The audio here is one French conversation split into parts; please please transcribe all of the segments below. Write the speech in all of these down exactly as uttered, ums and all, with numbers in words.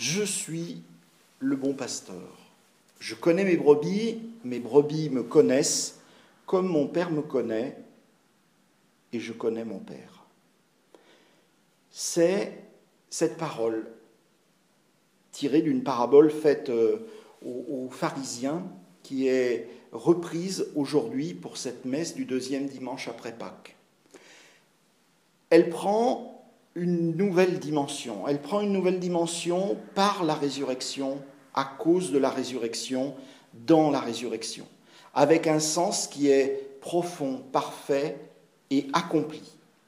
Je suis le bon pasteur. Je connais mes brebis, mes brebis me connaissent, comme mon Père me connaît, et je connais mon Père. C'est cette parole tirée d'une parabole faite aux, aux pharisiens qui est reprise aujourd'hui pour cette messe du deuxième dimanche après Pâques. Elle prend une nouvelle dimension. Elle prend une nouvelle dimension par la résurrection, à cause de la résurrection, dans la résurrection, avec un sens qui est profond, parfait et accompli.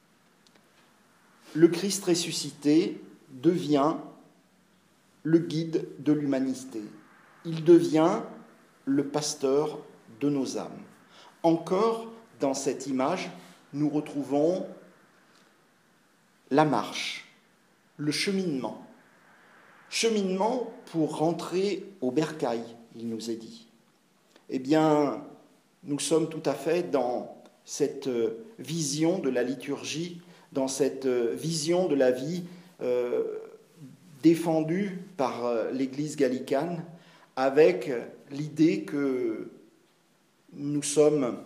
Le Christ ressuscité devient le guide de l'humanité. Il devient le pasteur de nos âmes. Encore dans cette image, nous retrouvons la marche, le cheminement. Cheminement pour rentrer au bercail, il nous est dit. Eh bien, nous sommes tout à fait dans cette vision de la liturgie, dans cette vision de la vie euh, défendue par l'Église gallicane, avec l'idée que nous sommes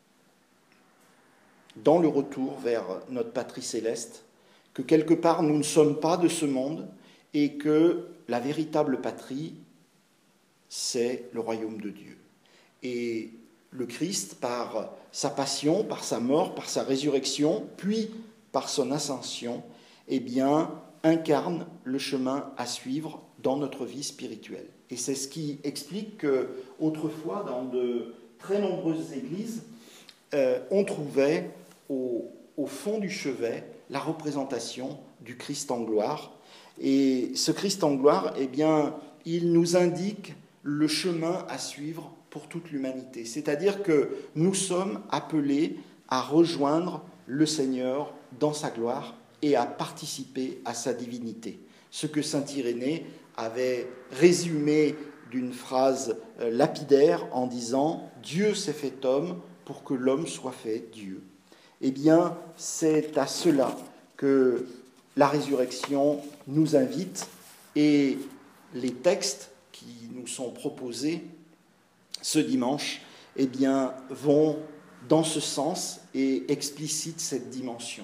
dans le retour vers notre patrie céleste, que quelque part nous ne sommes pas de ce monde et que la véritable patrie, c'est le royaume de Dieu. Et le Christ, par sa passion, par sa mort, par sa résurrection, puis par son ascension, eh bien, incarne le chemin à suivre dans notre vie spirituelle. Et c'est ce qui explique qu'autrefois, dans de très nombreuses églises, euh, on trouvait au, au fond du chevet la représentation du Christ en gloire. Et ce Christ en gloire, eh bien, il nous indique le chemin à suivre pour toute l'humanité. C'est-à-dire que nous sommes appelés à rejoindre le Seigneur dans sa gloire et à participer à sa divinité. Ce que saint Irénée avait résumé d'une phrase lapidaire en disant « Dieu s'est fait homme pour que l'homme soit fait Dieu ». Eh bien, c'est à cela que la résurrection nous invite et les textes qui nous sont proposés ce dimanche, eh bien, vont dans ce sens et explicitent cette dimension.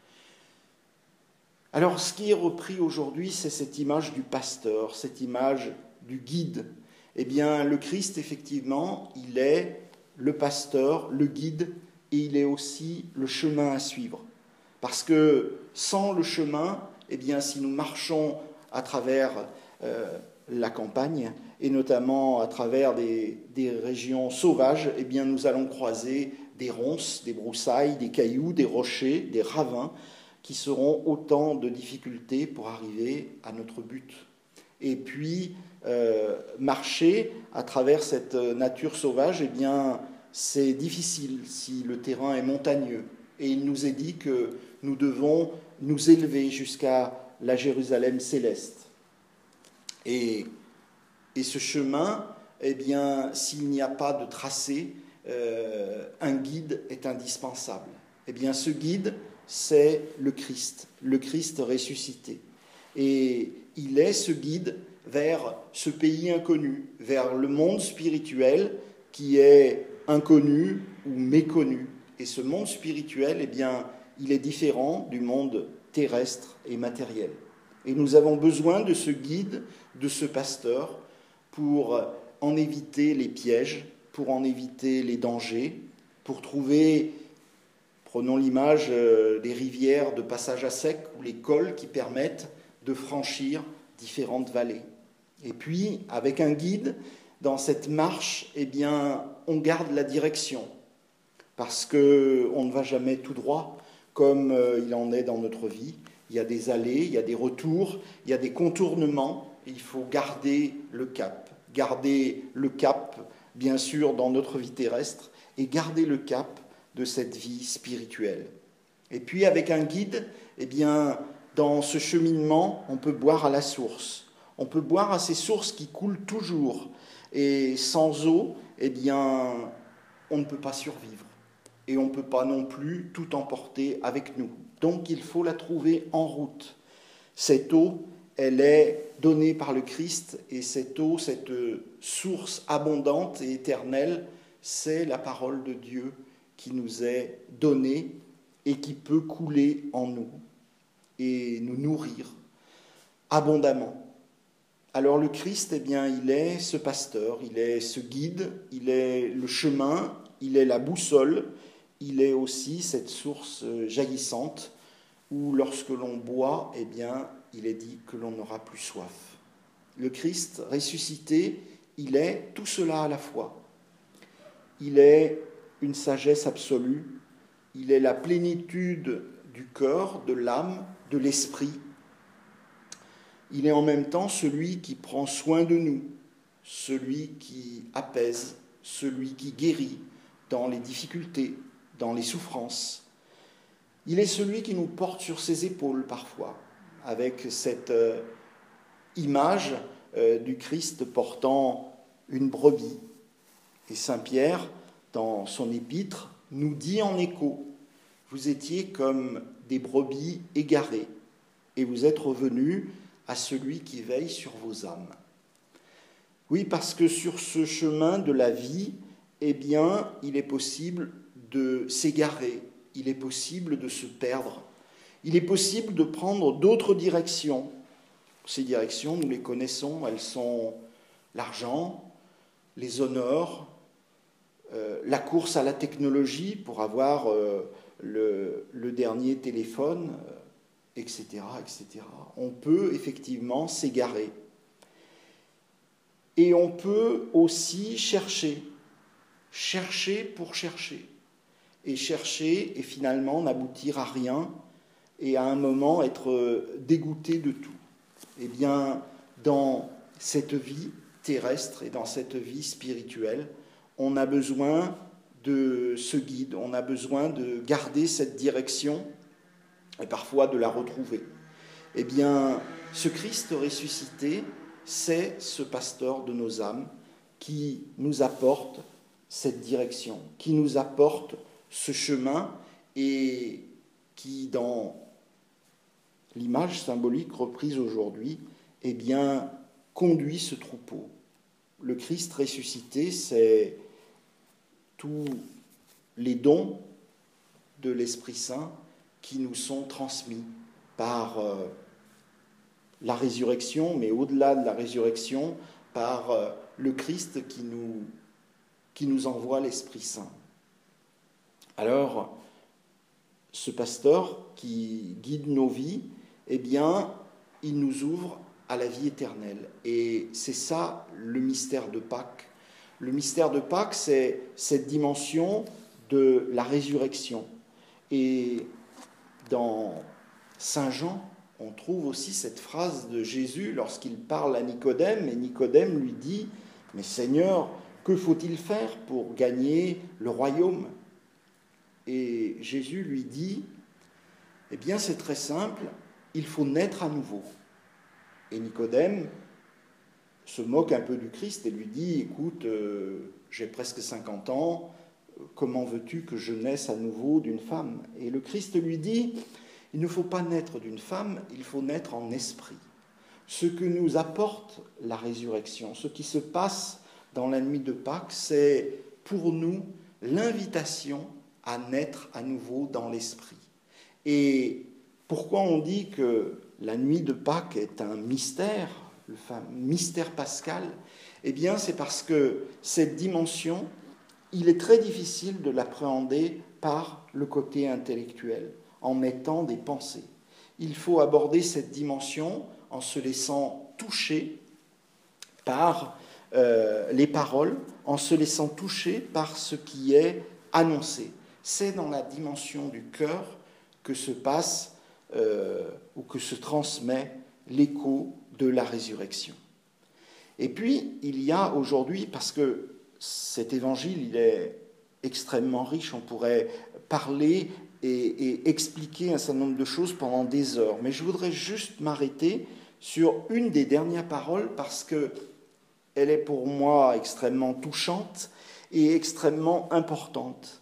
Alors, ce qui est repris aujourd'hui, c'est cette image du pasteur, cette image du guide. Eh bien, le Christ, effectivement, il est le pasteur, le guide, et il est aussi le chemin à suivre. Parce que sans le chemin, eh bien, si nous marchons à travers euh, la campagne, et notamment à travers des, des régions sauvages, eh bien, nous allons croiser des ronces, des broussailles, des cailloux, des rochers, des ravins, qui seront autant de difficultés pour arriver à notre but. Et puis, euh, marcher à travers cette nature sauvage, eh bien, c'est difficile si le terrain est montagneux. Et il nous est dit que nous devons nous élever jusqu'à la Jérusalem céleste. Et, et ce chemin, eh bien, s'il n'y a pas de tracé, euh, un guide est indispensable. Eh bien, ce guide, c'est le Christ, le Christ ressuscité. Et il est ce guide vers ce pays inconnu, vers le monde spirituel qui est inconnu ou méconnu. Et ce monde spirituel, eh bien, il est différent du monde terrestre et matériel. Et nous avons besoin de ce guide, de ce pasteur, pour en éviter les pièges, pour en éviter les dangers, pour trouver, prenons l'image des rivières de passage à sec ou les cols qui permettent de franchir différentes vallées. Et puis, avec un guide, dans cette marche, eh bien, on garde la direction, parce qu'on ne va jamais tout droit, comme il en est dans notre vie. Il y a des allées, il y a des retours, il y a des contournements, et il faut garder le cap. Garder le cap, bien sûr, dans notre vie terrestre, et garder le cap de cette vie spirituelle. Et puis, avec un guide, eh bien, dans ce cheminement, on peut boire à la source. On peut boire à ces sources qui coulent toujours. Et sans eau, eh bien, on ne peut pas survivre. Et on ne peut pas non plus tout emporter avec nous. Donc, il faut la trouver en route. Cette eau, elle est donnée par le Christ, et cette eau, cette source abondante et éternelle, c'est la parole de Dieu qui nous est donnée et qui peut couler en nous et nous nourrir abondamment. Alors le Christ, eh bien, il est ce pasteur, il est ce guide, il est le chemin, il est la boussole, il est aussi cette source jaillissante où lorsque l'on boit, eh bien, il est dit que l'on n'aura plus soif. Le Christ ressuscité, il est tout cela à la fois. Il est une sagesse absolue, il est la plénitude du cœur, de l'âme, de l'esprit. Il est en même temps celui qui prend soin de nous, celui qui apaise, celui qui guérit dans les difficultés, dans les souffrances. Il est celui qui nous porte sur ses épaules parfois, avec cette euh, image euh, du Christ portant une brebis. Et Saint Pierre, dans son épître, nous dit en écho, « Vous étiez comme des brebis égarées, et vous êtes revenus à celui qui veille sur vos âmes. » Oui, parce que sur ce chemin de la vie, eh bien, il est possible de s'égarer, il est possible de se perdre, il est possible de prendre d'autres directions. Ces directions, nous les connaissons, elles sont l'argent, les honneurs, euh, la course à la technologie pour avoir euh, le, le dernier téléphone, euh, et cetera, et cetera. On peut effectivement s'égarer. Et on peut aussi chercher, chercher pour chercher. Et chercher et finalement n'aboutir à rien et à un moment être dégoûté de tout. Eh bien, dans cette vie terrestre et dans cette vie spirituelle, on a besoin de ce guide, on a besoin de garder cette direction et parfois de la retrouver. Eh bien, ce Christ ressuscité, c'est ce pasteur de nos âmes qui nous apporte cette direction, qui nous apporte ce chemin et qui, dans l'image symbolique reprise aujourd'hui, eh bien, conduit ce troupeau. Le Christ ressuscité, c'est tous les dons de l'Esprit Saint qui nous sont transmis par euh, la résurrection, mais au-delà de la résurrection, par euh, le Christ qui nous, qui nous envoie l'Esprit Saint. Alors, ce pasteur qui guide nos vies, eh bien, il nous ouvre à la vie éternelle. Et c'est ça le mystère de Pâques. Le mystère de Pâques, c'est cette dimension de la résurrection. Et dans Saint Jean, on trouve aussi cette phrase de Jésus lorsqu'il parle à Nicodème, et Nicodème lui dit « Mais Seigneur, que faut-il faire pour gagner le royaume ?» Et Jésus lui dit « Eh bien, c'est très simple, il faut naître à nouveau. » Et Nicodème se moque un peu du Christ et lui dit « Écoute, euh, j'ai presque cinquante ans, comment veux-tu que je naisse à nouveau d'une femme ?» Et le Christ lui dit « Il ne faut pas naître d'une femme, il faut naître en esprit. » Ce que nous apporte la résurrection, ce qui se passe dans la nuit de Pâques, c'est pour nous l'invitation à naître à nouveau dans l'esprit. Et pourquoi on dit que la nuit de Pâques est un mystère, le fameux mystère pascal ? Eh bien, c'est parce que cette dimension, il est très difficile de l'appréhender par le côté intellectuel, en mettant des pensées. Il faut aborder cette dimension en se laissant toucher par euh, les paroles, en se laissant toucher par ce qui est annoncé. C'est dans la dimension du cœur que se passe euh, ou que se transmet l'écho de la résurrection. Et puis, il y a aujourd'hui, parce que cet évangile, il est extrêmement riche, on pourrait parler et, et expliquer un certain nombre de choses pendant des heures, mais je voudrais juste m'arrêter sur une des dernières paroles parce qu'elle est pour moi extrêmement touchante et extrêmement importante.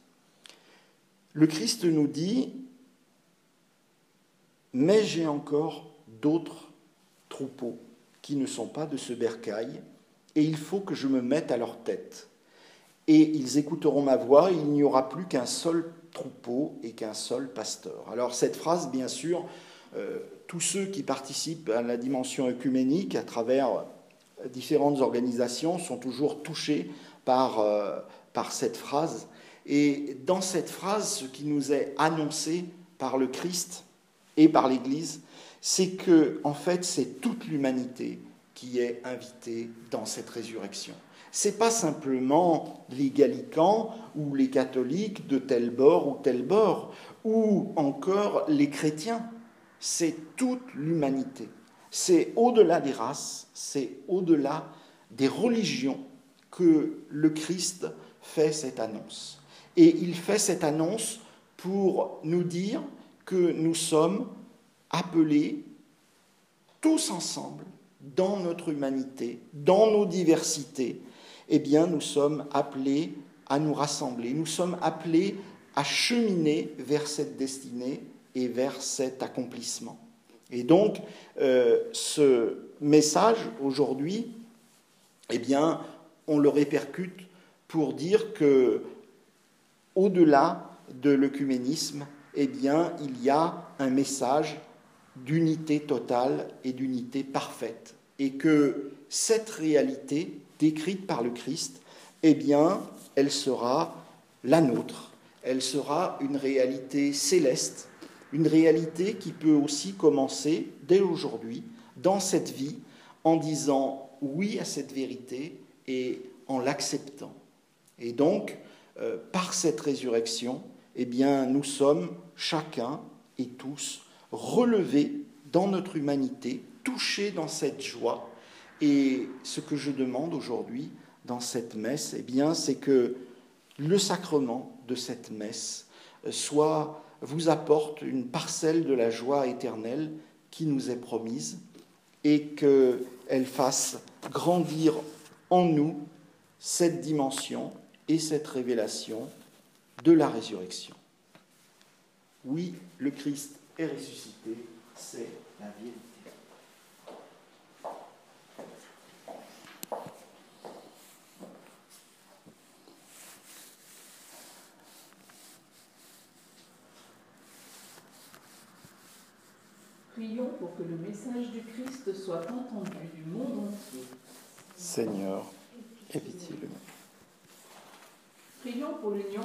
Le Christ nous dit « Mais j'ai encore d'autres troupeaux qui ne sont pas de ce bercail, et il faut que je me mette à leur tête. Et ils écouteront ma voix, et il n'y aura plus qu'un seul troupeau et qu'un seul pasteur. » Alors cette phrase, bien sûr, euh, tous ceux qui participent à la dimension œcuménique à travers différentes organisations sont toujours touchés par, euh, par cette phrase. Et dans cette phrase, ce qui nous est annoncé par le Christ et par l'Église, c'est que, en fait, c'est toute l'humanité qui est invitée dans cette résurrection. Ce n'est pas simplement les gallicans ou les catholiques de tel bord ou tel bord, ou encore les chrétiens. C'est toute l'humanité. C'est au-delà des races, c'est au-delà des religions que le Christ fait cette annonce. Et il fait cette annonce pour nous dire que nous sommes appelés tous ensemble, dans notre humanité, dans nos diversités, eh bien, nous sommes appelés à nous rassembler, nous sommes appelés à cheminer vers cette destinée et vers cet accomplissement. Et donc, euh, ce message, aujourd'hui, eh bien, on le répercute pour dire que, au-delà de l'œcuménisme, eh bien, il y a un message d'unité totale et d'unité parfaite. Et que cette réalité décrite par le Christ, eh bien, elle sera la nôtre. Elle sera une réalité céleste, une réalité qui peut aussi commencer dès aujourd'hui, dans cette vie, en disant oui à cette vérité et en l'acceptant. Et donc, euh, par cette résurrection, eh bien, nous sommes chacun et tous relevés dans notre humanité, touchés dans cette joie. Et ce que je demande aujourd'hui dans cette messe, eh bien, c'est que le sacrement de cette messe soit, vous apporte une parcelle de la joie éternelle qui nous est promise et qu'elle fasse grandir en nous cette dimension et cette révélation de la résurrection. Oui, le Christ est ressuscité, c'est la vérité. Prions pour que le message du Christ soit entendu du monde entier. Seigneur, aie pitié de nous. Prions pour l'union